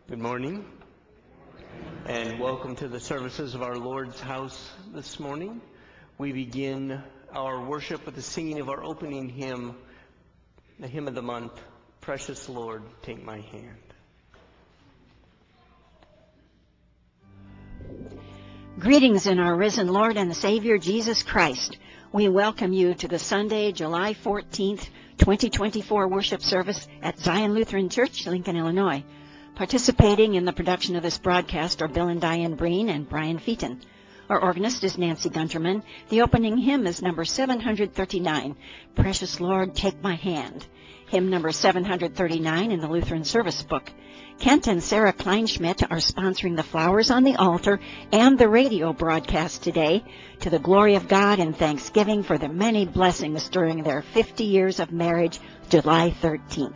Good morning, and welcome to the services of our Lord's house this morning. We begin our worship with the singing of our opening hymn, the hymn of the month, Precious Lord, Take My Hand. Greetings in our risen Lord and Savior Jesus Christ. We welcome you to the Sunday, July 14th, 2024 worship service at Zion Lutheran Church, Lincoln, Illinois. Participating in the production of this broadcast are Bill and Diane Breen and Brian Featon. Our organist is Nancy Gunterman. The opening hymn is number 739, Precious Lord, Take My Hand. Hymn number 739 in the Lutheran Service Book. Kent and Sarah Kleinschmidt are sponsoring the flowers on the altar and the radio broadcast today to the glory of God and thanksgiving for the many blessings during their 50 years of marriage, July 13th.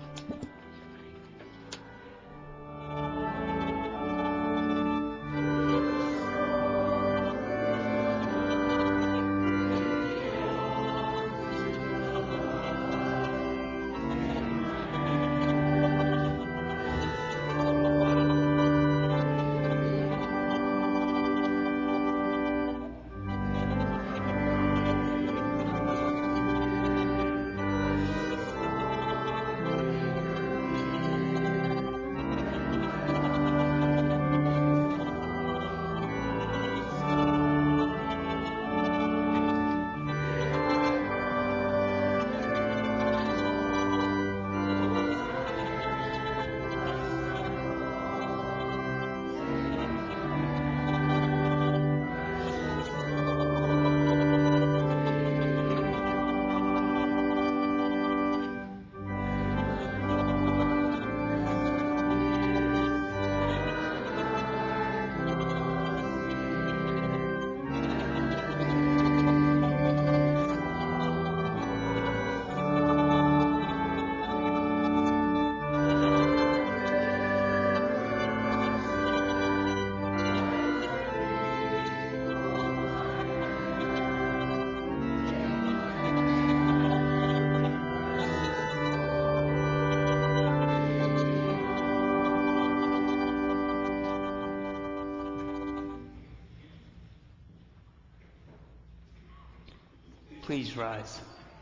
Please rise.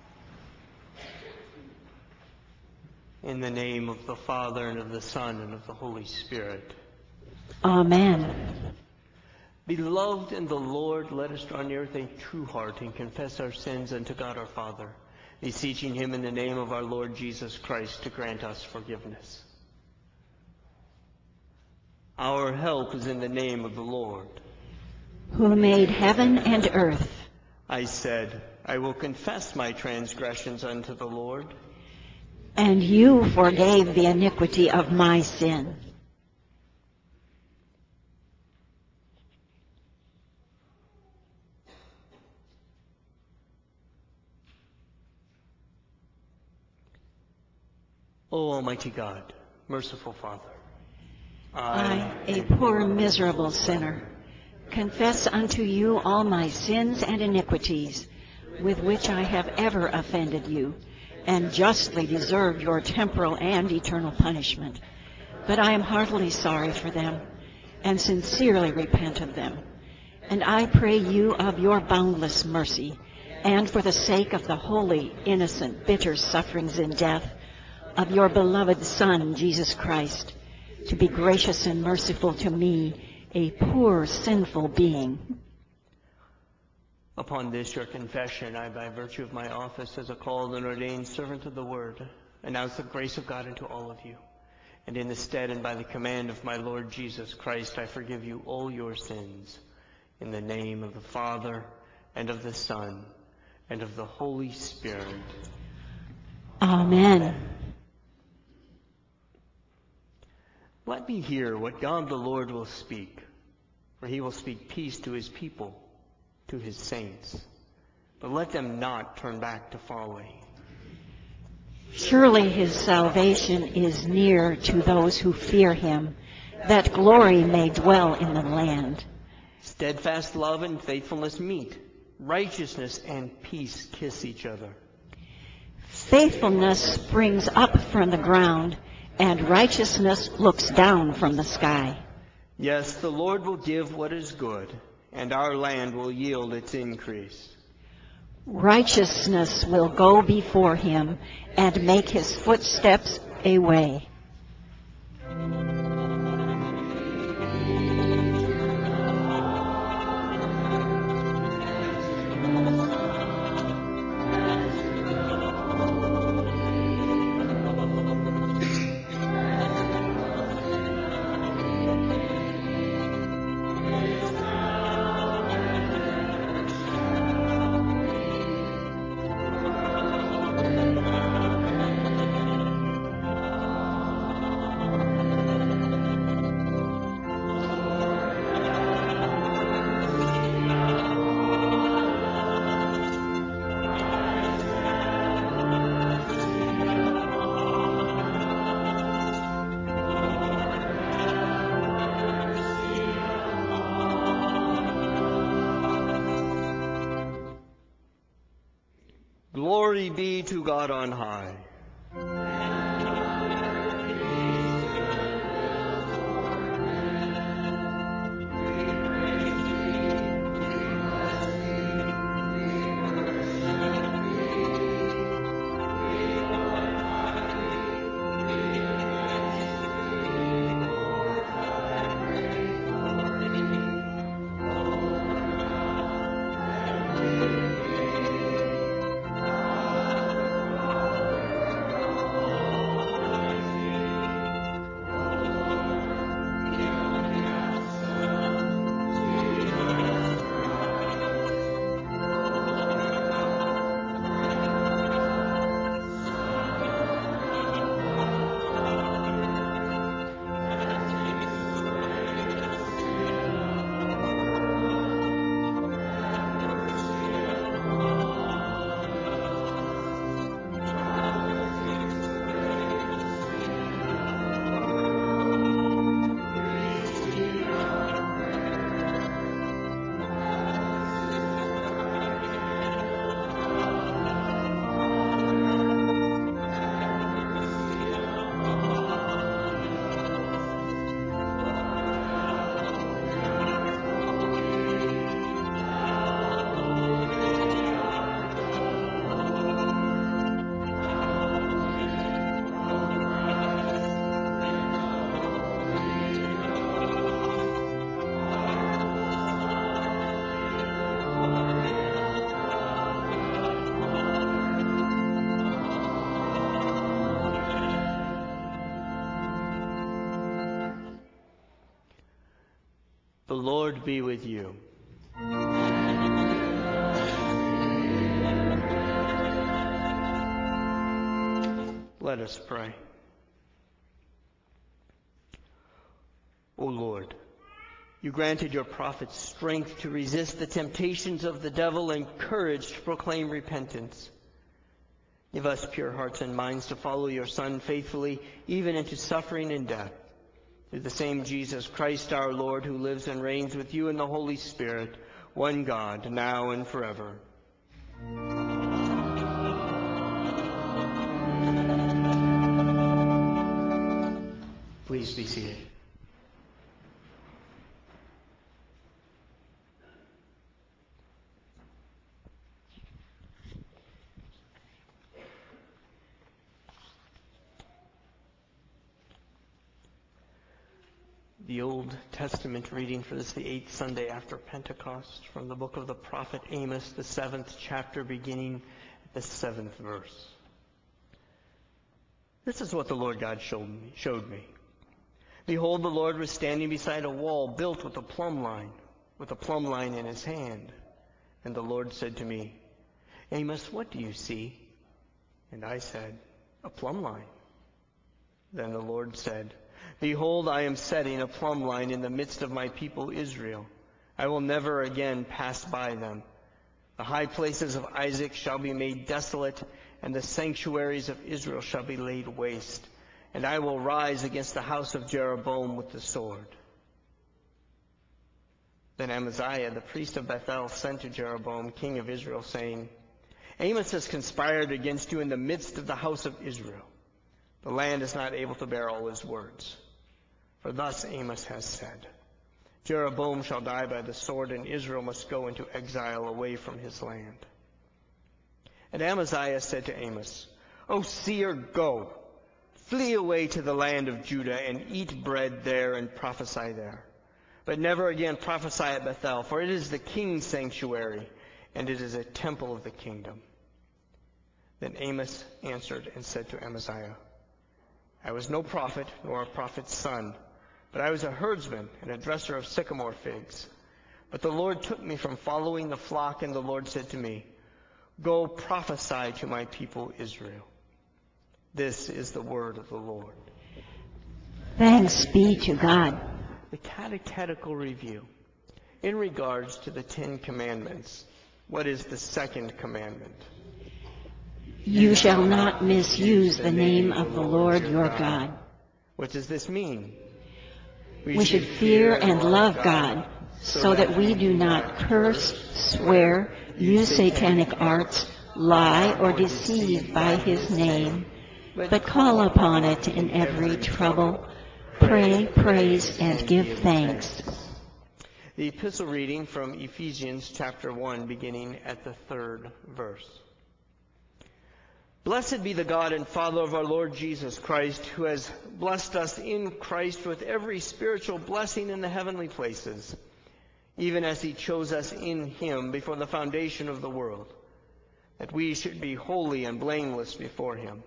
In the name of the Father, and of the Son, and of the Holy Spirit. Amen. Beloved in the Lord, let us draw near with a true heart and confess our sins unto God our Father, beseeching him in the name of our Lord Jesus Christ to grant us forgiveness. Our help is in the name of the Lord, who made heaven and earth. I said, I will confess my transgressions unto the Lord. And you forgave the iniquity of my sin. O Almighty God, merciful Father, I, a poor miserable sinner, confess unto you all my sins and iniquities, with which I have ever offended you, and justly deserve your temporal and eternal punishment. But I am heartily sorry for them, and sincerely repent of them. And I pray you of your boundless mercy, and for the sake of the holy, innocent, bitter sufferings in death of your beloved Son, Jesus Christ, to be gracious and merciful to me, a poor, sinful being. Upon this your confession, I, by virtue of my office as a called and ordained servant of the Word, announce the grace of God unto all of you. And in the stead and by the command of my Lord Jesus Christ, I forgive you all your sins. In the name of the Father, and of the Son, and of the Holy Spirit. Amen. Let me hear what God the Lord will speak, for he will speak peace to his people, to his saints, but let them not turn back to folly. Surely his salvation is near to those who fear him, that glory may dwell in the land. Steadfast love and faithfulness meet. Righteousness and peace kiss each other. Faithfulness springs up from the ground, and righteousness looks down from the sky. Yes, the Lord will give what is good, and our land will yield its increase. Righteousness will go before him and make his footsteps a way. Glory be to God on high. The Lord be with you. Let us pray. O Lord, you granted your prophets strength to resist the temptations of the devil and courage to proclaim repentance. Give us pure hearts and minds to follow your Son faithfully, even into suffering and death. Through the same Jesus Christ our Lord, who lives and reigns with you in the Holy Spirit, one God, now and forever. Please be seated. The Old Testament reading for this, the 8th Sunday after Pentecost, from the book of the prophet Amos, the 7th chapter, beginning at the 7th verse. This is what the Lord God showed me. Behold, the Lord was standing beside a wall built with a plumb line in his hand. And the Lord said to me, Amos, what do you see? And I said, a plumb line. Then the Lord said, Behold, I am setting a plumb line in the midst of my people Israel. I will never again pass by them. The high places of Isaac shall be made desolate, and the sanctuaries of Israel shall be laid waste. And I will rise against the house of Jeroboam with the sword. Then Amaziah, the priest of Bethel, sent to Jeroboam, king of Israel, saying, Amos has conspired against you in the midst of the house of Israel. The land is not able to bear all his words. For thus Amos has said, Jeroboam shall die by the sword, and Israel must go into exile away from his land. And Amaziah said to Amos, O seer, go, flee away to the land of Judah, and eat bread there and prophesy there. But never again prophesy at Bethel, for it is the king's sanctuary, and it is a temple of the kingdom. Then Amos answered and said to Amaziah, I was no prophet, nor a prophet's son, but I was a herdsman and a dresser of sycamore figs. But the Lord took me from following the flock, and the Lord said to me, Go prophesy to my people Israel. This is the word of the Lord. Thanks be to God. The catechetical review. In regards to the 10 commandments, what is the second commandment? You shall not misuse the name of the Lord your God. What does this mean? We should fear and love God so that we do not curse, swear, use satanic arts, lie, or deceive by his name, but call upon it in every trouble, pray, praise, and give thanks. The epistle reading from Ephesians chapter 1, beginning at the 3rd verse. Blessed be the God and Father of our Lord Jesus Christ, who has blessed us in Christ with every spiritual blessing in the heavenly places, even as he chose us in him before the foundation of the world, that we should be holy and blameless before him.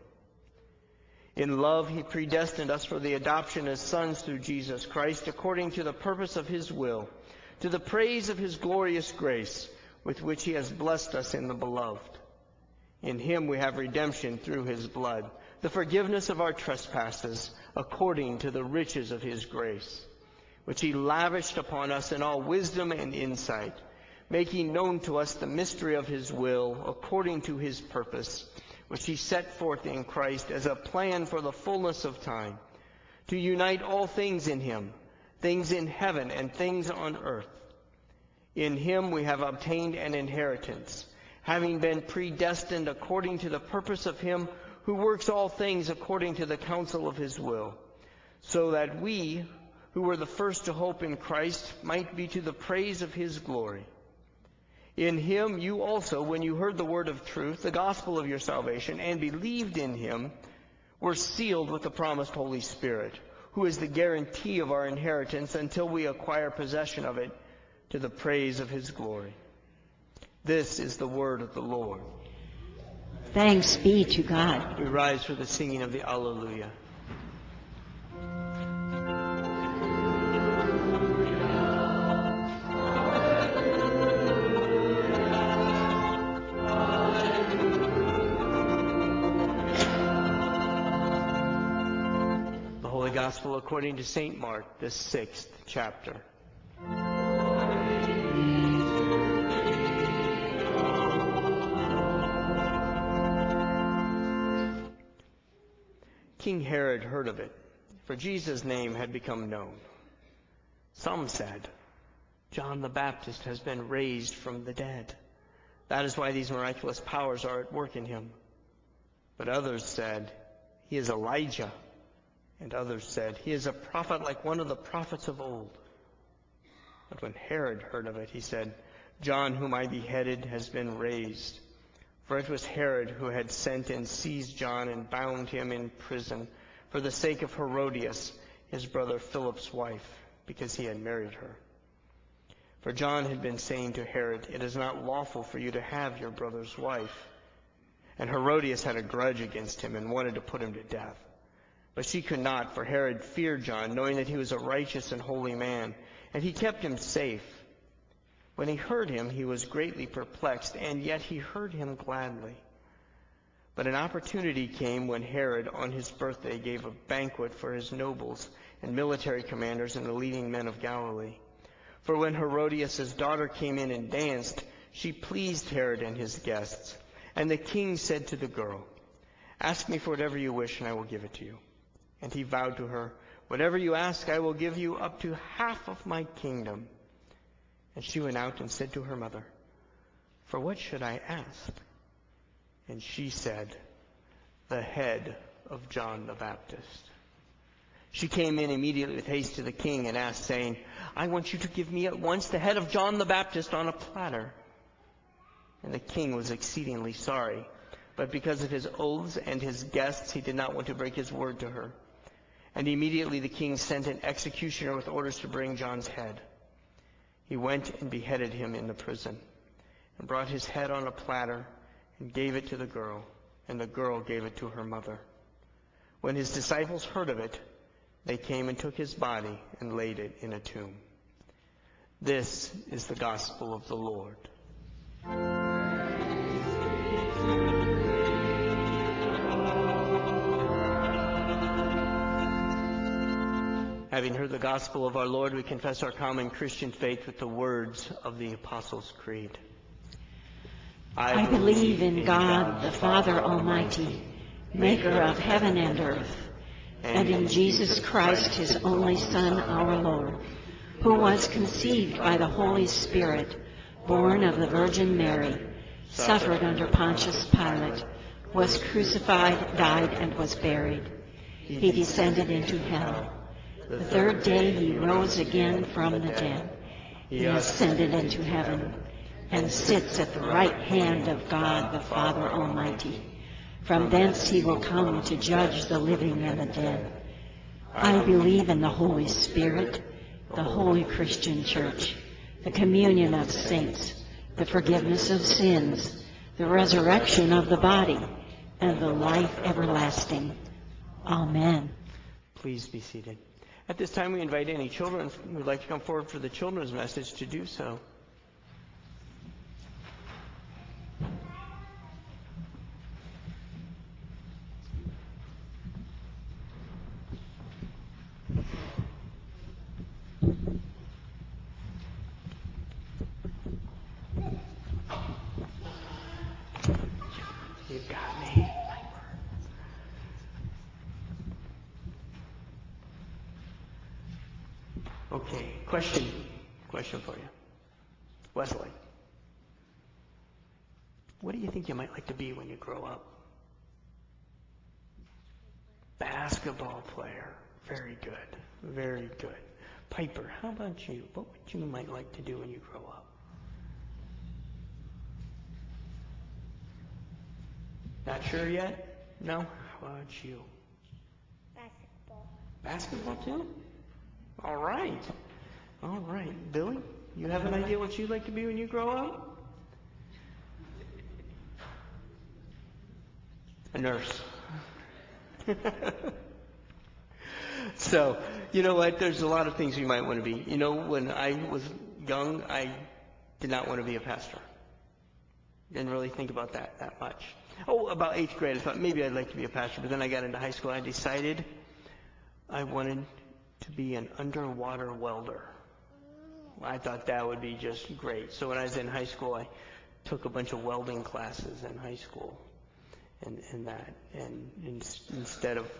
In love he predestined us for the adoption as sons through Jesus Christ, according to the purpose of his will, to the praise of his glorious grace, with which he has blessed us in the beloved. In him we have redemption through his blood, the forgiveness of our trespasses, according to the riches of his grace, which he lavished upon us in all wisdom and insight, making known to us the mystery of his will, according to his purpose, which he set forth in Christ as a plan for the fullness of time, to unite all things in him, things in heaven and things on earth. In him we have obtained an inheritance, having been predestined according to the purpose of him who works all things according to the counsel of his will, so that we, who were the first to hope in Christ, might be to the praise of his glory. In him you also, when you heard the word of truth, the gospel of your salvation, and believed in him, were sealed with the promised Holy Spirit, who is the guarantee of our inheritance until we acquire possession of it, to the praise of his glory. This is the word of the Lord. Thanks be to God. We rise for the singing of the Alleluia. The Holy Gospel according to St. Mark, the 6th chapter. King Herod heard of it, for Jesus' name had become known. Some said, John the Baptist has been raised from the dead. That is why these miraculous powers are at work in him. But others said, he is Elijah. And others said, he is a prophet like one of the prophets of old. But when Herod heard of it, he said, John, whom I beheaded, has been raised. For it was Herod who had sent and seized John and bound him in prison for the sake of Herodias, his brother Philip's wife, because he had married her. For John had been saying to Herod, it is not lawful for you to have your brother's wife. And Herodias had a grudge against him and wanted to put him to death. But she could not, for Herod feared John, knowing that he was a righteous and holy man, and he kept him safe. When he heard him, he was greatly perplexed, and yet he heard him gladly. But an opportunity came when Herod, on his birthday, gave a banquet for his nobles and military commanders and the leading men of Galilee. For when Herodias' daughter came in and danced, she pleased Herod and his guests. And the king said to the girl, ask me for whatever you wish, and I will give it to you. And he vowed to her, whatever you ask, I will give you up to half of my kingdom. And she went out and said to her mother, for what should I ask? And she said, the head of John the Baptist. She came in immediately with haste to the king and asked, saying, I want you to give me at once the head of John the Baptist on a platter. And the king was exceedingly sorry, but because of his oaths and his guests, he did not want to break his word to her. And immediately the king sent an executioner with orders to bring John's head. He went and beheaded him in the prison, and brought his head on a platter, and gave it to the girl, and the girl gave it to her mother. When his disciples heard of it, they came and took his body and laid it in a tomb. This is the gospel of the Lord. Having heard the gospel of our Lord, we confess our common Christian faith with the words of the Apostles' Creed. I believe in God, the Father Almighty, maker of heaven and earth, and in Jesus Christ, his only Son, our Lord, who was conceived by the Holy Spirit, born of the Virgin Mary, suffered under Pontius Pilate, was crucified, died, and was buried. He descended into hell. The third day he rose again from the dead. He ascended into heaven and sits at the right hand of God the Father Almighty. From thence he will come to judge the living and the dead. I believe in the Holy Spirit, the holy Christian Church, the communion of saints, the forgiveness of sins, the resurrection of the body, and the life everlasting. Amen. Please be seated. At this time, we invite any children who would like to come forward for the children's message to do so. You got me. Okay, question for you. Wesley, what do you think you might like to be when you grow up? Basketball player. Very good. Very good. Piper, how about you? What would you might like to do when you grow up? Not sure yet? No? How about you? Basketball. Basketball too? All right. All right. Billy, you have an idea what you'd like to be when you grow up? A nurse. So, you know what? There's a lot of things you might want to be. You know, when I was young, I did not want to be a pastor. Didn't really think about that much. Oh, about 8th grade, I thought maybe I'd like to be a pastor. But then I got into high school, I decided I wanted to be an underwater welder. I thought that would be just great. So when I was in high school, I took a bunch of welding classes in high school and instead of,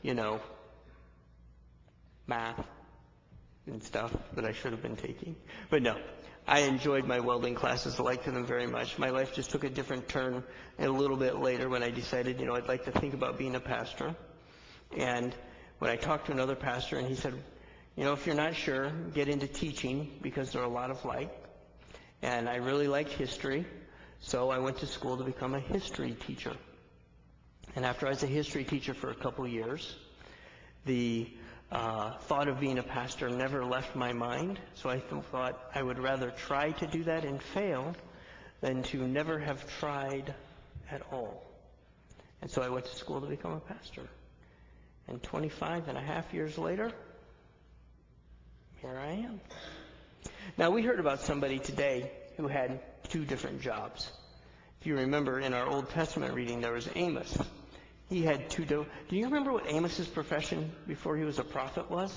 math and stuff that I should have been taking. But no, I enjoyed my welding classes. I liked them very much. My life just took a different turn a little bit later when I decided, I'd like to think about being a pastor. And when I talked to another pastor, and he said, if you're not sure, get into teaching because there are a lot of like. And I really liked history, so I went to school to become a history teacher. And after I was a history teacher for a couple years, the thought of being a pastor never left my mind. So I thought I would rather try to do that and fail than to never have tried at all. And so I went to school to become a pastor. And 25 and a half years later, here I am. Now, we heard about somebody today who had 2 different jobs. If you remember, in our Old Testament reading, there was Amos. He had 2. Do you remember what Amos's profession before he was a prophet was?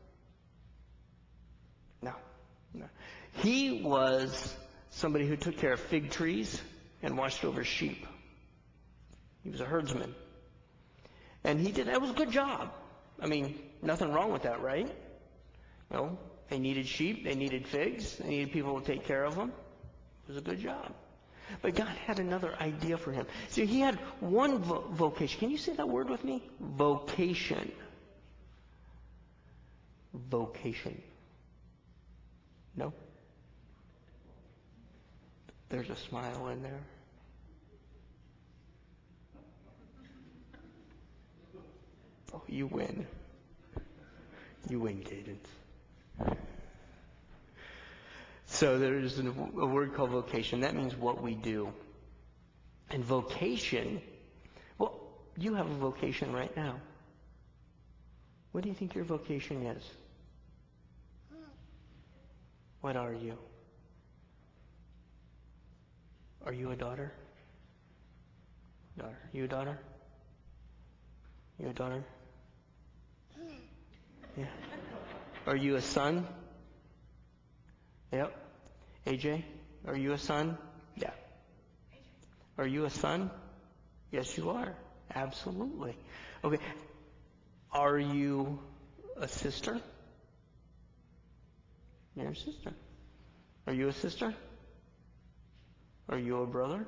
No. He was somebody who took care of fig trees and watched over sheep. He was a herdsman. And that was a good job. I mean, nothing wrong with that, right? No, they needed sheep, they needed figs, they needed people to take care of them. It was a good job. But God had another idea for him. See, he had one vocation. Can you say that word with me? Vocation. Vocation. No? There's a smile in there. Oh, you win. You win, Cadence. So there's a word called vocation. That means what we do. And vocation, well, you have a vocation right now. What do you think your vocation is? What are you? Are you a daughter? Daughter. You a daughter? You a daughter? Yeah. Are you a son? Yep. AJ, are you a son? Yeah. Are you a son? Yes, you are. Absolutely. Okay. Are you a sister? You're a sister. Are you a sister? Are you a brother?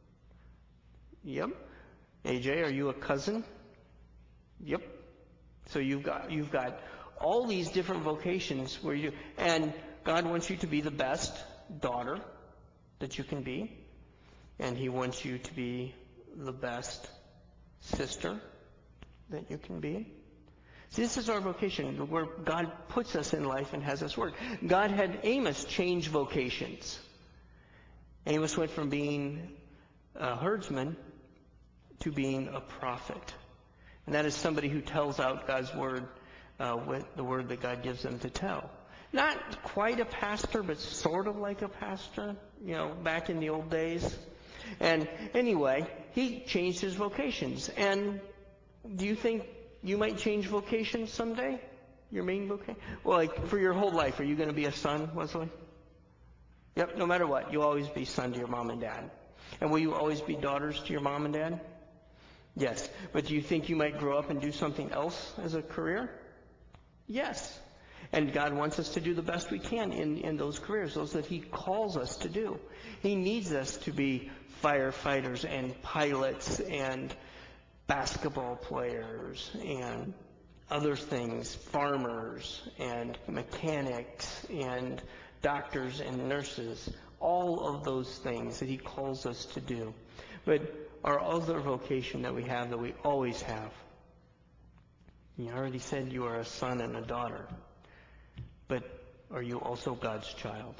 Yep. AJ, are you a cousin? Yep. So you've got all these different vocations where you, and God wants you to be the best daughter that you can be, and He wants you to be the best sister that you can be. See, this is our vocation, where God puts us in life and has us work. God had Amos change vocations. Amos went from being a herdsman to being a prophet. And that is somebody who tells out God's word with the word that God gives them to tell. Not quite a pastor, but sort of like a pastor, back in the old days. And anyway, he changed his vocations. And do you think you might change vocations someday? Your main vocation? Well, like for your whole life, are you going to be a son, Wesley? Yep, no matter what, you'll always be son to your mom and dad. And will you always be daughters to your mom and dad? Yes. But do you think you might grow up and do something else as a career? Yes. And God wants us to do the best we can in those careers, those that He calls us to do. He needs us to be firefighters and pilots and basketball players and other things, farmers and mechanics and doctors and nurses, all of those things that He calls us to do. But our other vocation that we have, that we always have, you already said you are a son and a daughter, but are you also God's child?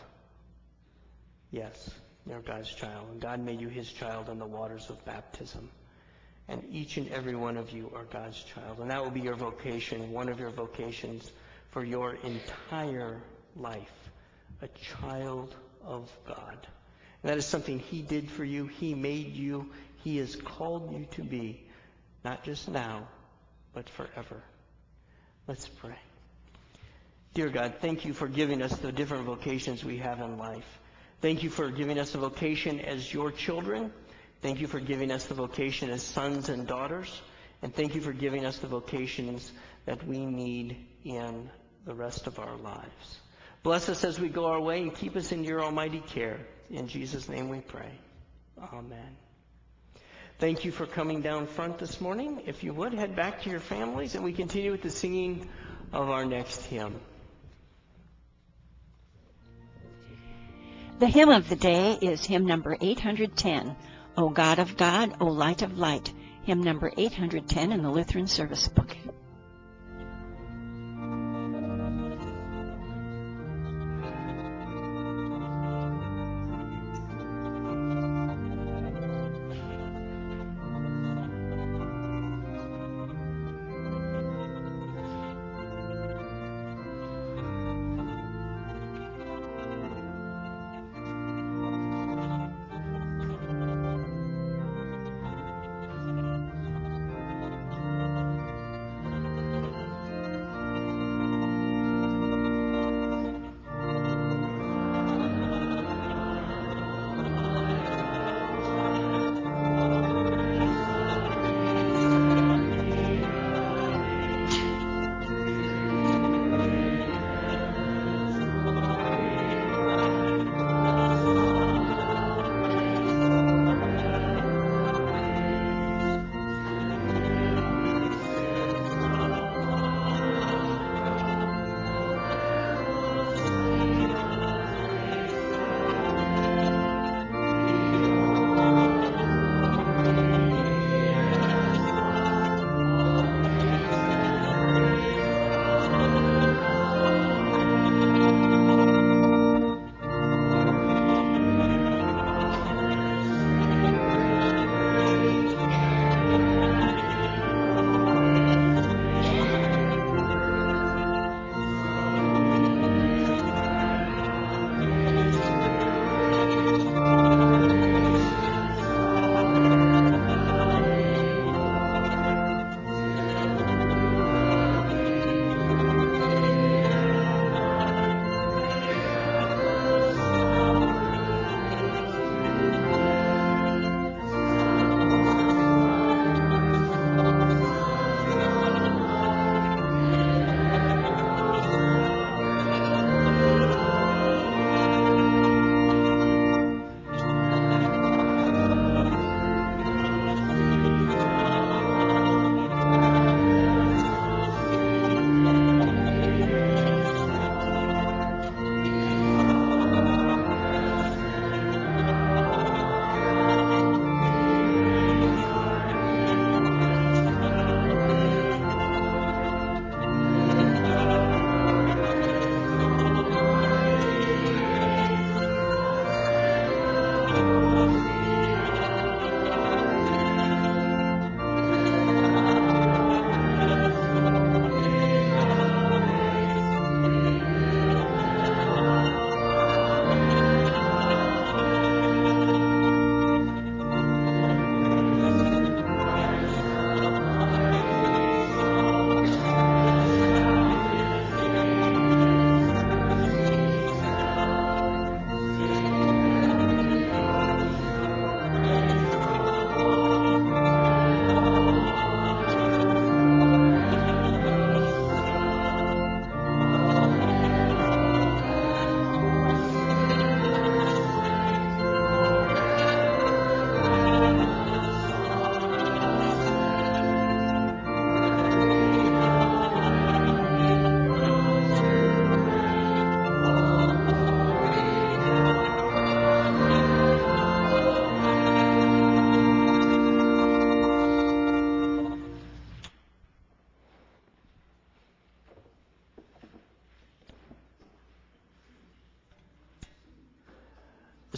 Yes, you're God's child. And God made you His child in the waters of baptism. And each and every one of you are God's child. And that will be your vocation, one of your vocations for your entire life. A child of God. And that is something He did for you. He made you. He has called you to be, not just now, but forever. Let's pray. Dear God, thank You for giving us the different vocations we have in life. Thank You for giving us a vocation as Your children. Thank You for giving us the vocation as sons and daughters. And thank You for giving us the vocations that we need in the rest of our lives. Bless us as we go our way and keep us in Your almighty care. In Jesus' name we pray. Amen. Thank you for coming down front this morning. If you would, head back to your families, and we continue with the singing of our next hymn. The hymn of the day is hymn number 810, O God of God, O Light of Light, hymn number 810 in the Lutheran Service Book.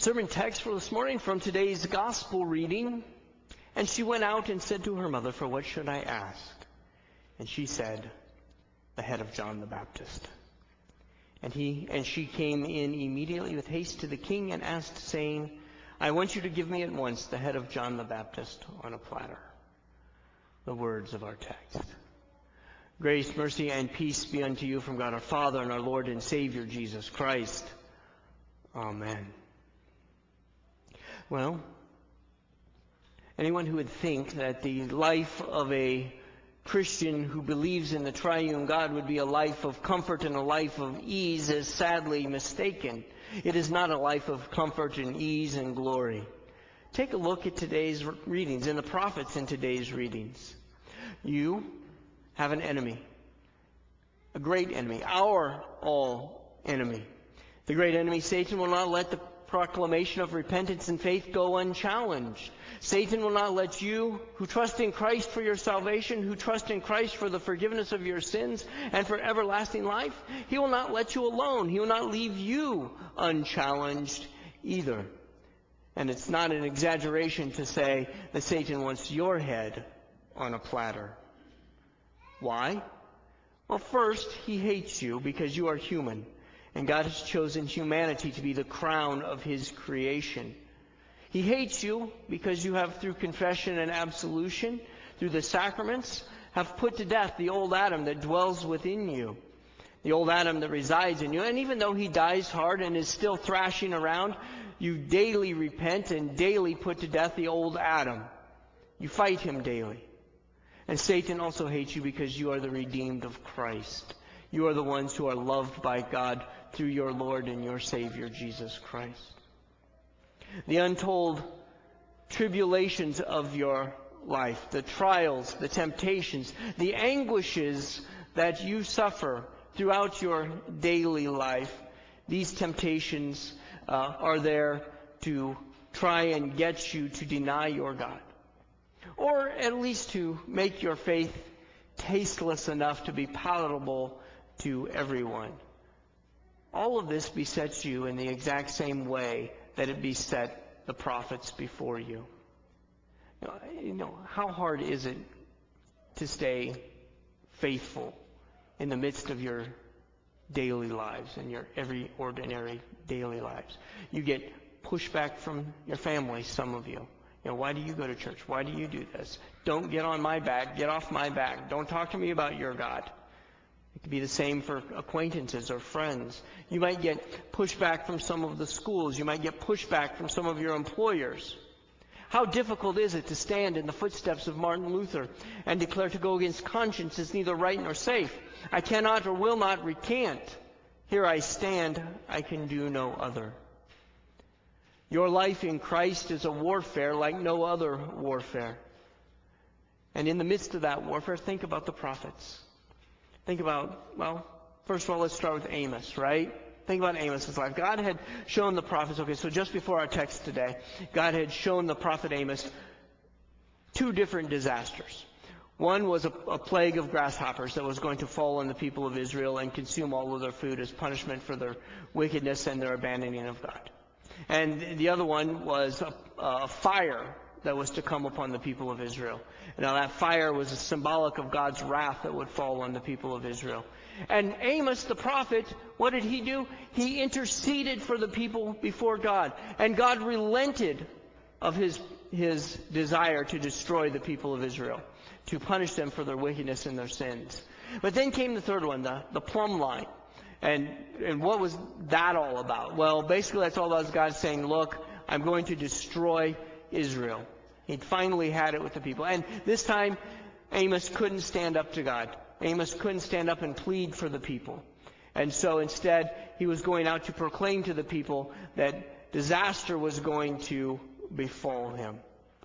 sermon text for this morning from today's gospel reading. And she went out and said to her mother, "For what should I ask?" And she said, "The head of John the Baptist." And she came in immediately with haste to the king and asked, saying, "I want you to give me at once the head of John the Baptist on a platter." The words of our text. Grace, mercy, and peace be unto you from God our Father and our Lord and Savior Jesus Christ. Amen. Well, anyone who would think that the life of a Christian who believes in the triune God would be a life of comfort and a life of ease is sadly mistaken. It is not a life of comfort and ease and glory. Take a look at today's readings and the prophets in today's readings. You have an enemy, a great enemy, our all enemy. The great enemy, Satan, will not let the proclamation of repentance and faith go unchallenged. Satan will not let you, who trust in Christ for your salvation, who trust in Christ for the forgiveness of your sins and for everlasting life, he will not let you alone. He will not leave you unchallenged either. And it's not an exaggeration to say that Satan wants your head on a platter. Why? Well, first, he hates you because you are human. And God has chosen humanity to be the crown of his creation. He hates you because you have, through confession and absolution, through the sacraments, have put to death the old Adam that dwells within you. The old Adam that resides in you. And even though he dies hard and is still thrashing around, you daily repent and daily put to death the old Adam. You fight him daily. And Satan also hates you because you are the redeemed of Christ. You are the ones who are loved by God through your Lord and your Savior, Jesus Christ. The untold tribulations of your life, the trials, the temptations, the anguishes that you suffer throughout your daily life, these temptations are there to try and get you to deny your God. Or at least to make your faith tasteless enough to be palatable to everyone. All of this besets you in the exact same way that it beset the prophets before you. How hard is it to stay faithful in the midst of your daily lives and your every ordinary daily lives? You get pushback from your family, some of you. Why do you go to church? Why do you do this? Don't get on my back. Get off my back. Don't talk to me about your God. It could be the same for acquaintances or friends. You might get pushback from some of the schools. You might get pushback from some of your employers. How difficult is it to stand in the footsteps of Martin Luther and declare to go against conscience is neither right nor safe. I cannot or will not recant. Here I stand. I can do no other. Your life in Christ is a warfare like no other warfare. And in the midst of that warfare, think about the prophets. Think about, first of all, let's start with Amos, right? Think about Amos' life. God had shown the prophets, so just before our text today, God had shown the prophet Amos two different disasters. One was a plague of grasshoppers that was going to fall on the people of Israel and consume all of their food as punishment for their wickedness and their abandoning of God. And the other one was a fire that was to come upon the people of Israel. Now that fire was symbolic of God's wrath that would fall on the people of Israel. And Amos the prophet, what did he do? He interceded for the people before God. And God relented of his desire to destroy the people of Israel, to punish them for their wickedness and their sins. But then came the third one, the plumb line. And what was that all about? Well, basically that's all about God saying, look, I'm going to destroy Israel. He'd finally had it with the people. And this time, Amos couldn't stand up to God. Amos couldn't stand up and plead for the people. And so instead, he was going out to proclaim to the people that disaster was going to befall him.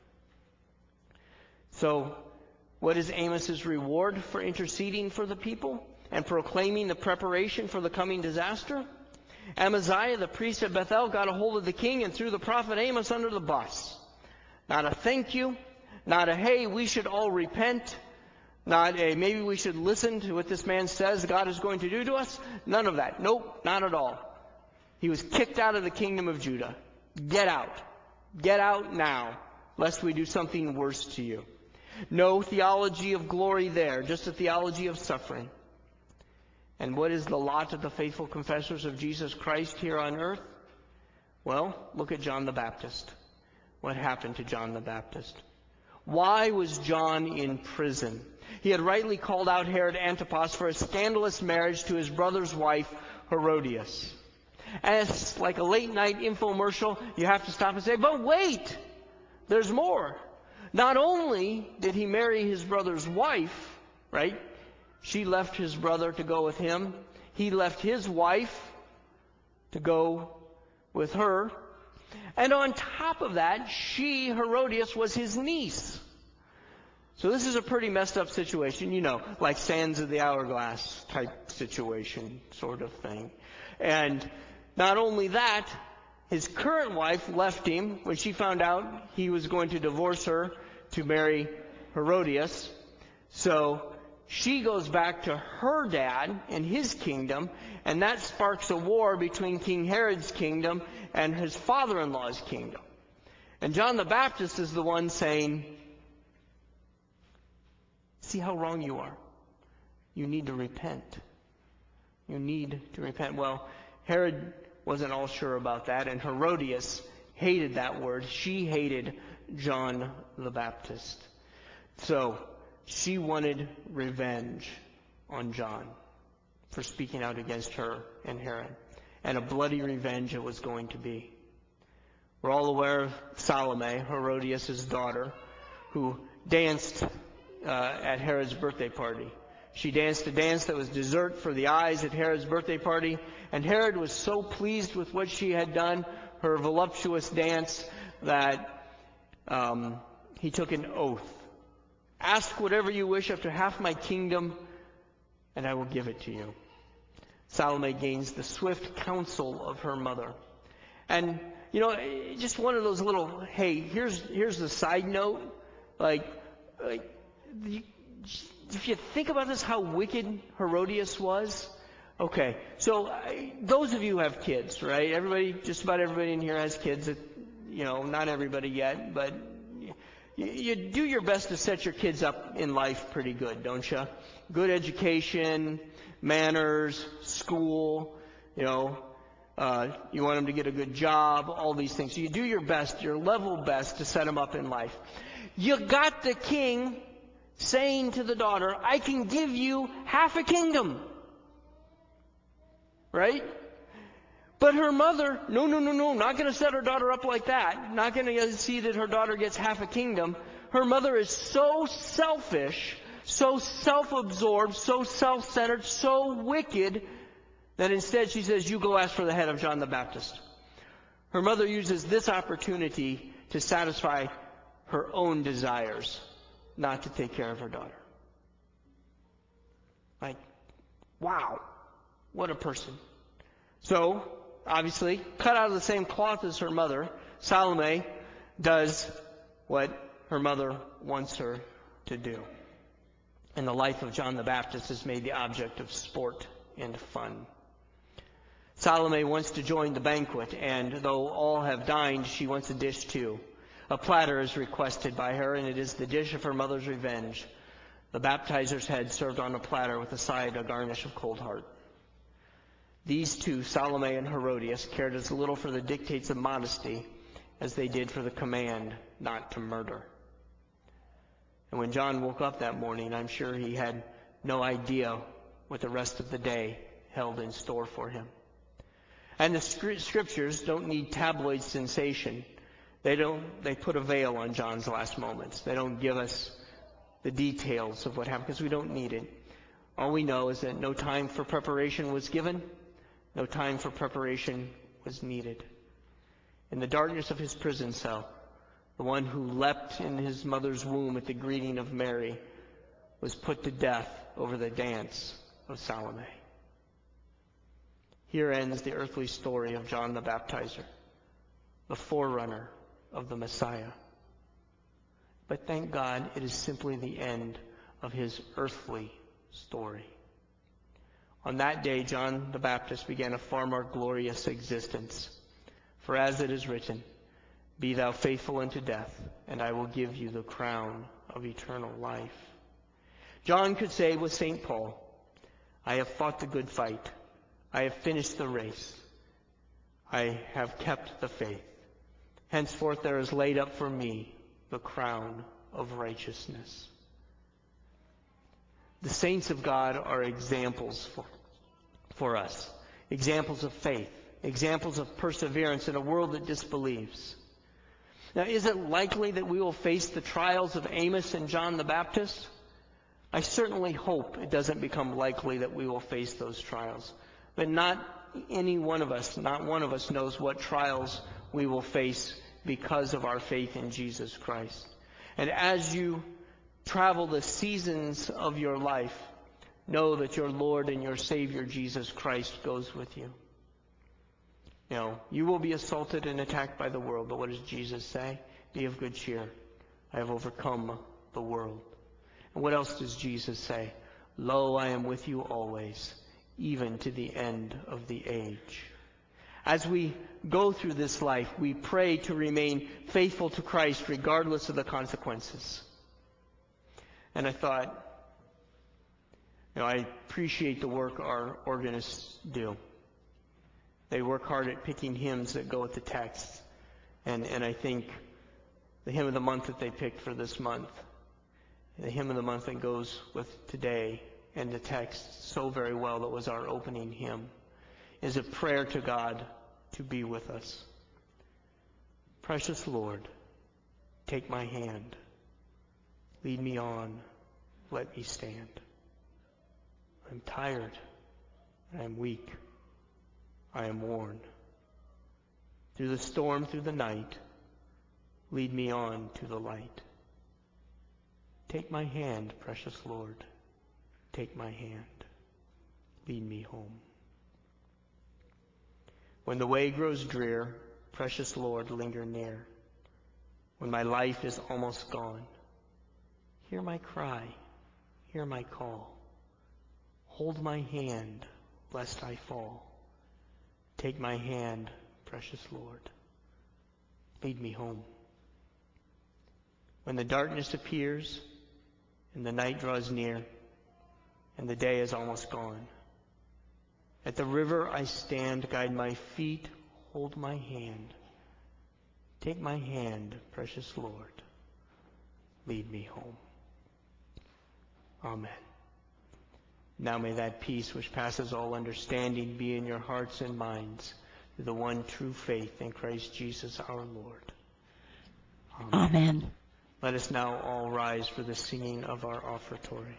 So, what is Amos's reward for interceding for the people and proclaiming the preparation for the coming disaster? Amaziah, the priest at Bethel, got a hold of the king and threw the prophet Amos under the bus. Not a thank you, not a hey, we should all repent, not a maybe we should listen to what this man says God is going to do to us. None of that. Nope, not at all. He was kicked out of the kingdom of Judah. Get out. Get out now, lest we do something worse to you. No theology of glory there, just a theology of suffering. And what is the lot of the faithful confessors of Jesus Christ here on earth? Well, look at John the Baptist. What happened to John the Baptist? Why was John in prison? He had rightly called out Herod Antipas for a scandalous marriage to his brother's wife, Herodias. As like a late-night infomercial, you have to stop and say, but wait! There's more. Not only did he marry his brother's wife, right? She left his brother to go with him. He left his wife to go with her. And on top of that, she, Herodias, was his niece. So this is a pretty messed up situation, like Sands of the Hourglass type situation, sort of thing. And not only that, his current wife left him when she found out he was going to divorce her to marry Herodias. So she goes back to her dad and his kingdom, and that sparks a war between King Herod's kingdom and his father-in-law's kingdom. And John the Baptist is the one saying, see how wrong you are. You need to repent. You need to repent. Well, Herod wasn't all sure about that, and Herodias hated that word. She hated John the Baptist. So she wanted revenge on John for speaking out against her and Herod. And a bloody revenge it was going to be. We're all aware of Salome, Herodias' daughter, who danced at Herod's birthday party. She danced a dance that was dessert for the eyes at Herod's birthday party, and Herod was so pleased with what she had done, her voluptuous dance, that he took an oath. Ask whatever you wish up to half my kingdom, and I will give it to you. Salome gains the swift counsel of her mother. And, just one of those little, hey, here's the side note. If you think about this, how wicked Herodias was. Okay, so those of you who have kids, right? Just about everybody in here has kids. Not everybody yet, but you do your best to set your kids up in life pretty good, don't you? Good education, manners, school, you want them to get a good job, all these things. So you do your best, your level best to set them up in life. You got the king saying to the daughter, I can give you half a kingdom. Right? But her mother, no, not going to set her daughter up like that. Not going to see that her daughter gets half a kingdom. Her mother is so selfish, so self-absorbed, so self-centered, so wicked, that instead she says, you go ask for the head of John the Baptist. Her mother uses this opportunity to satisfy her own desires, not to take care of her daughter. Wow, what a person. So, obviously, cut out of the same cloth as her mother, Salome does what her mother wants her to do. And the life of John the Baptist is made the object of sport and fun. Salome wants to join the banquet, and though all have dined, she wants a dish too. A platter is requested by her, and it is the dish of her mother's revenge. The baptizer's head served on a platter with a side, a garnish of cold heart. These two, Salome and Herodias, cared as little for the dictates of modesty as they did for the command not to murder. And when John woke up that morning, I'm sure he had no idea what the rest of the day held in store for him. And the scriptures don't need tabloid sensation. They put a veil on John's last moments. They don't give us the details of what happened because we don't need it. All we know is that no time for preparation was given. No time for preparation was needed. In the darkness of his prison cell, the one who leapt in his mother's womb at the greeting of Mary was put to death over the dance of Salome. Here ends the earthly story of John the Baptizer, the forerunner of the Messiah. But thank God it is simply the end of his earthly story. On that day, John the Baptist began a far more glorious existence. For as it is written, be thou faithful unto death, and I will give you the crown of eternal life. John could say with St. Paul, I have fought the good fight. I have finished the race. I have kept the faith. Henceforth there is laid up for me the crown of righteousness. The saints of God are examples for us. Examples of faith. Examples of perseverance in a world that disbelieves. Now, is it likely that we will face the trials of Amos and John the Baptist? I certainly hope it doesn't become likely that we will face those trials. But not one of us knows what trials we will face because of our faith in Jesus Christ. And as you travel the seasons of your life, know that your Lord and your Savior Jesus Christ goes with you. You will be assaulted and attacked by the world, but what does Jesus say? Be of good cheer. I have overcome the world. And what else does Jesus say? Lo, I am with you always, even to the end of the age. As we go through this life, we pray to remain faithful to Christ regardless of the consequences. And I thought, I appreciate the work our organists do. They work hard at picking hymns that go with the text. And I think the hymn of the month that they picked for this month, the hymn of the month that goes with today and the text so very well, that was our opening hymn, is a prayer to God to be with us. Precious Lord, take my hand. Lead me on. Let me stand. I'm tired. I am weak. I am worn. Through the storm, through the night, lead me on to the light. Take my hand, precious Lord. Take my hand. Lead me home. When the way grows drear, precious Lord, linger near. When my life is almost gone, hear my cry, hear my call. Hold my hand, lest I fall. Take my hand, precious Lord. Lead me home. When the darkness appears and the night draws near and the day is almost gone, at the river I stand, guide my feet, hold my hand. Take my hand, precious Lord. Lead me home. Amen. Now may that peace which passes all understanding be in your hearts and minds through the one true faith in Christ Jesus our Lord. Amen. Let us now all rise for the singing of our offertory.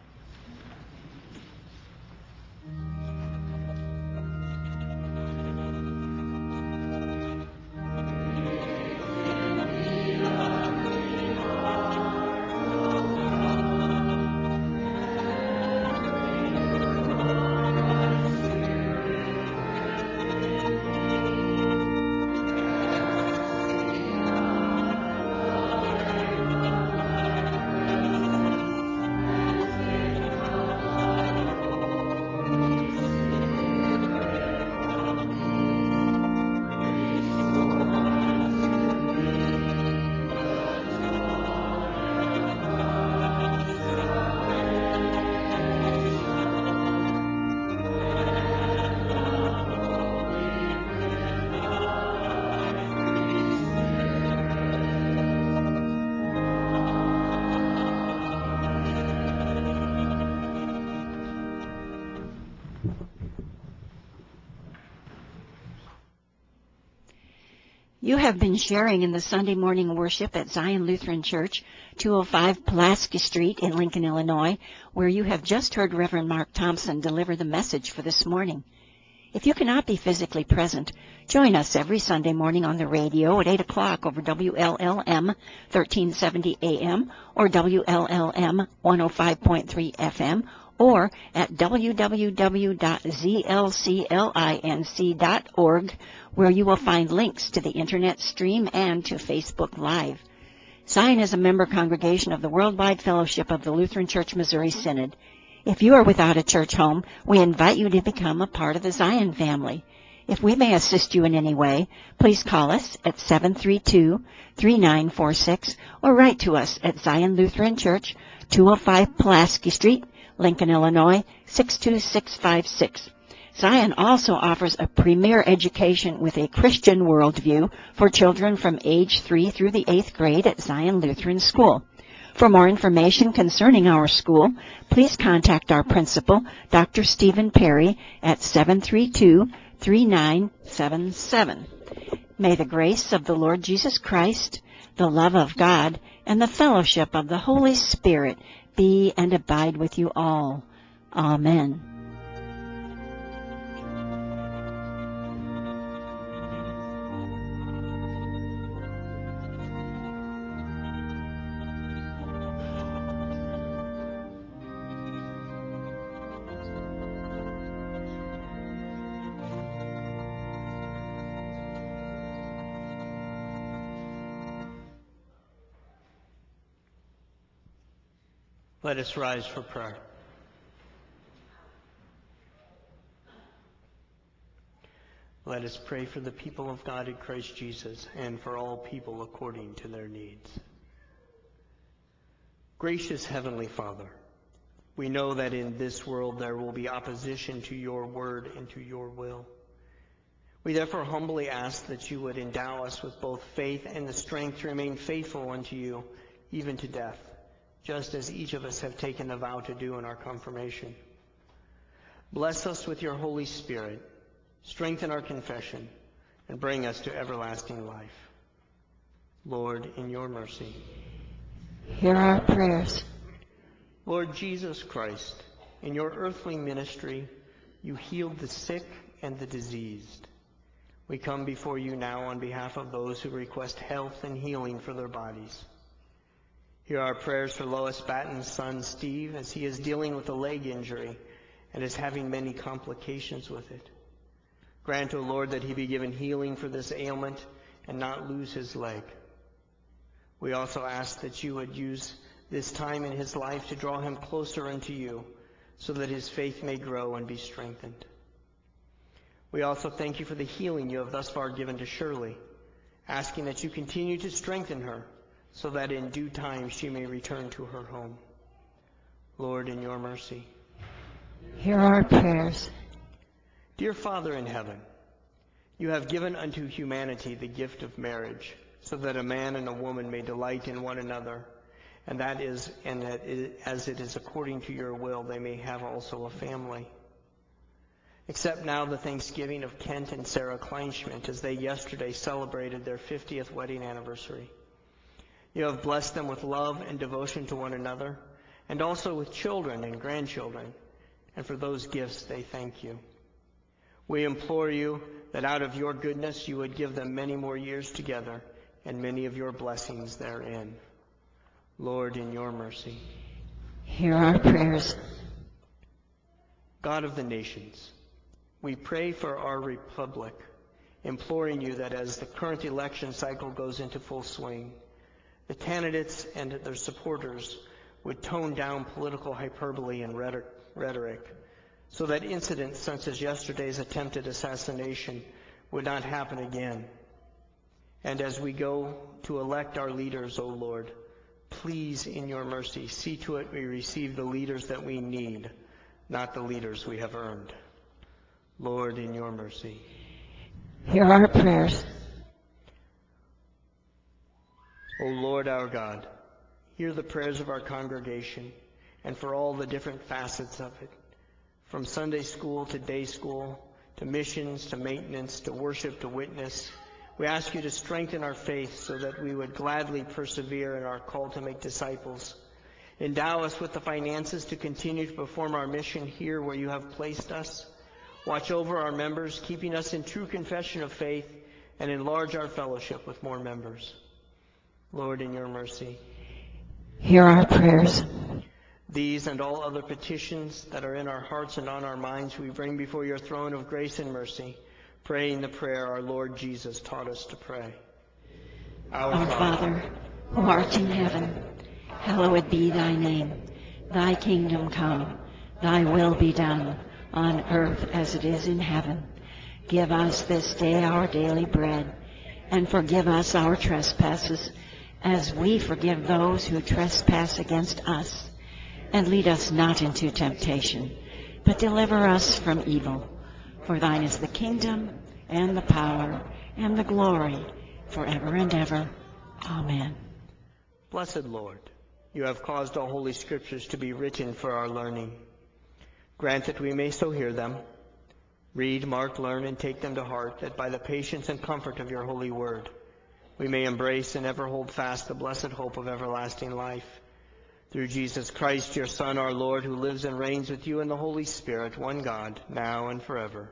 You have been sharing in the Sunday morning worship at Zion Lutheran Church, 205 Pulaski Street in Lincoln, Illinois, where you have just heard Reverend Mark Thompson deliver the message for this morning. If you cannot be physically present, join us every Sunday morning on the radio at 8 o'clock over WLLM 1370 AM or WLLM 105.3 FM or at www.zlclinc.org, where you will find links to the Internet stream and to Facebook Live. Zion is a member congregation of the Worldwide Fellowship of the Lutheran Church Missouri Synod. If you are without a church home, we invite you to become a part of the Zion family. If we may assist you in any way, please call us at 732-3946 or write to us at Zion Lutheran Church, 205 Pulaski Street, Lincoln, Illinois, 62656. Zion also offers a premier education with a Christian worldview for children from age 3 through the 8th grade at Zion Lutheran School. For more information concerning our school, please contact our principal, Dr. Stephen Perry, at 732-3977. May the grace of the Lord Jesus Christ, the love of God, and the fellowship of the Holy Spirit be and abide with you all. Amen. Let us rise for prayer. Let us pray for the people of God in Christ Jesus and for all people according to their needs. Gracious Heavenly Father, we know that in this world there will be opposition to your word and to your will. We therefore humbly ask that you would endow us with both faith and the strength to remain faithful unto you, even to death, just as each of us have taken a vow to do in our confirmation. Bless us with your Holy Spirit, strengthen our confession, and bring us to everlasting life. Lord, in your mercy, hear our prayers. Lord Jesus Christ, in your earthly ministry, you healed the sick and the diseased. We come before you now on behalf of those who request health and healing for their bodies. Hear our prayers for Lois Batten's son, Steve, as he is dealing with a leg injury and is having many complications with it. Grant, O Lord, that he be given healing for this ailment and not lose his leg. We also ask that you would use this time in his life to draw him closer unto you so that his faith may grow and be strengthened. We also thank you for the healing you have thus far given to Shirley, asking that you continue to strengthen her so that in due time she may return to her home. Lord, in your mercy, hear our prayers. Dear Father in heaven, you have given unto humanity the gift of marriage, so that a man and a woman may delight in one another, and that as it is according to your will, they may have also a family. Accept now the thanksgiving of Kent and Sarah Kleinschmidt as they yesterday celebrated their 50th wedding anniversary. You have blessed them with love and devotion to one another, and also with children and grandchildren, and for those gifts they thank you. We implore you that out of your goodness you would give them many more years together and many of your blessings therein. Lord, in your mercy, hear our prayers. God of the nations, we pray for our republic, imploring you that as the current election cycle goes into full swing, the candidates and their supporters would tone down political hyperbole and rhetoric so that incidents such as yesterday's attempted assassination would not happen again. And as we go to elect our leaders, O Lord, please in your mercy see to it we receive the leaders that we need, not the leaders we have earned. Lord, in your mercy, hear our prayers. O Lord our God, hear the prayers of our congregation and for all the different facets of it, from Sunday school to day school, to missions, to maintenance, to worship, to witness. We ask you to strengthen our faith so that we would gladly persevere in our call to make disciples. Endow us with the finances to continue to perform our mission here where you have placed us. Watch over our members, keeping us in true confession of faith, and enlarge our fellowship with more members. Lord, in your mercy, hear our prayers. These and all other petitions that are in our hearts and on our minds we bring before your throne of grace and mercy, praying the prayer our Lord Jesus taught us to pray. Our Father, who art in heaven, hallowed be thy name. Thy kingdom come, thy will be done, on earth as it is in heaven. Give us this day our daily bread, and forgive us our trespasses, as we forgive those who trespass against us. And lead us not into temptation, but deliver us from evil. For thine is the kingdom, and the power, and the glory, forever and ever. Amen. Blessed Lord, you have caused all holy scriptures to be written for our learning. Grant that we may so hear them, read, mark, learn, and take them to heart, that by the patience and comfort of your holy word, we may embrace and ever hold fast the blessed hope of everlasting life. Through Jesus Christ, your Son, our Lord, who lives and reigns with you in the Holy Spirit, one God, now and forever.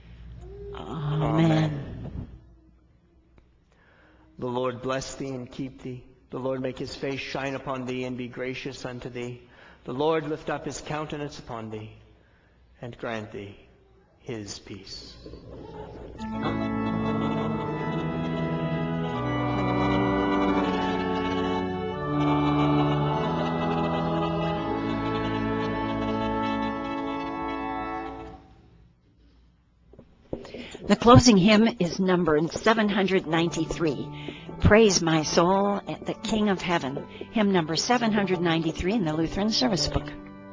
Amen. The Lord bless thee and keep thee. The Lord make his face shine upon thee and be gracious unto thee. The Lord lift up his countenance upon thee and grant thee his peace. The closing hymn is number 793. Praise my soul, the King of Heaven. Hymn number 793 in the Lutheran Service Book.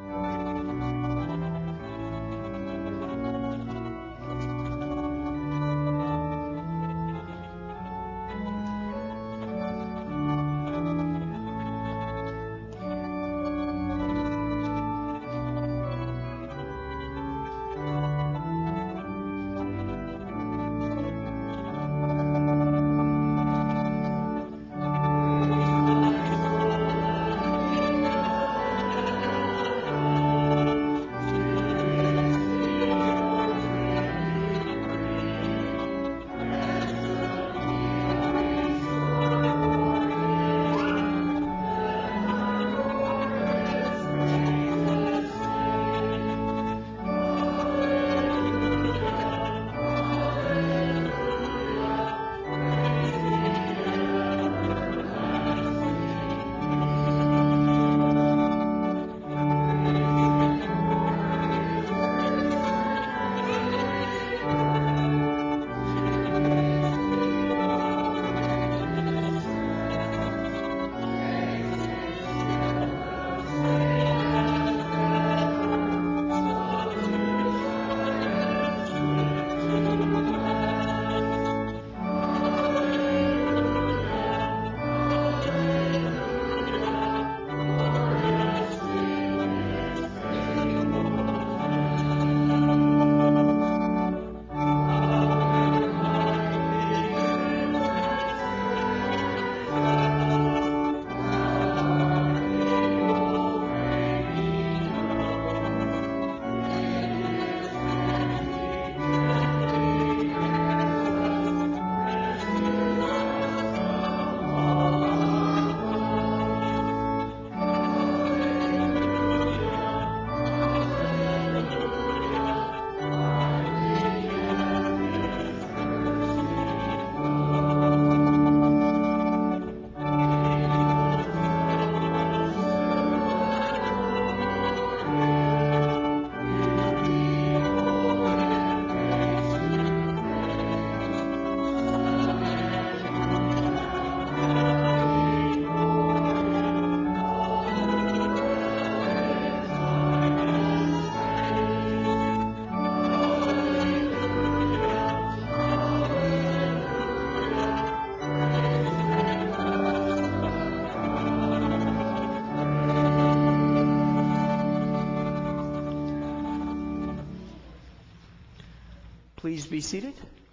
Please be seated.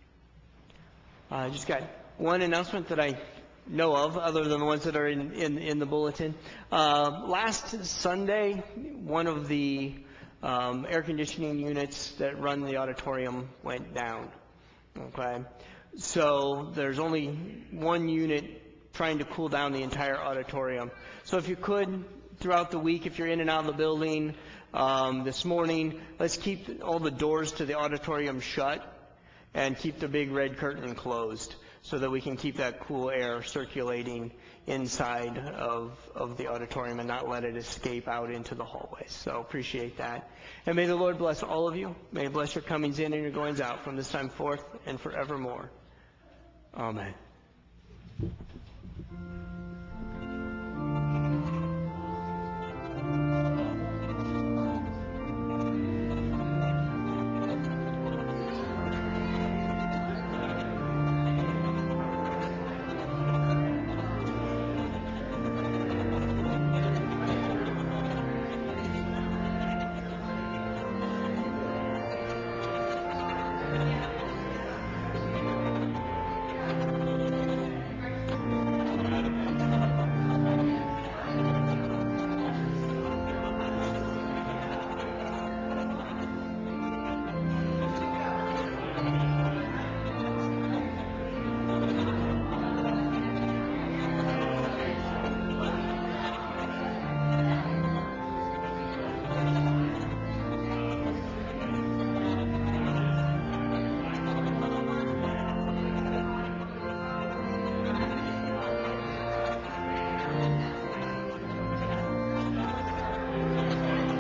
I just got one announcement that I know of, other than the ones that are in the bulletin. Last Sunday, one of the air conditioning units that run the auditorium went down. Okay, so there's only one unit trying to cool down the entire auditorium. So if you could, throughout the week, if you're in and out of the building, this morning, let's keep all the doors to the auditorium shut and keep the big red curtain closed, so that we can keep that cool air circulating inside of the auditorium and not let it escape out into the hallways. So appreciate that. And may the Lord bless all of you. May He bless your comings in and your goings out from this time forth and forevermore. Amen.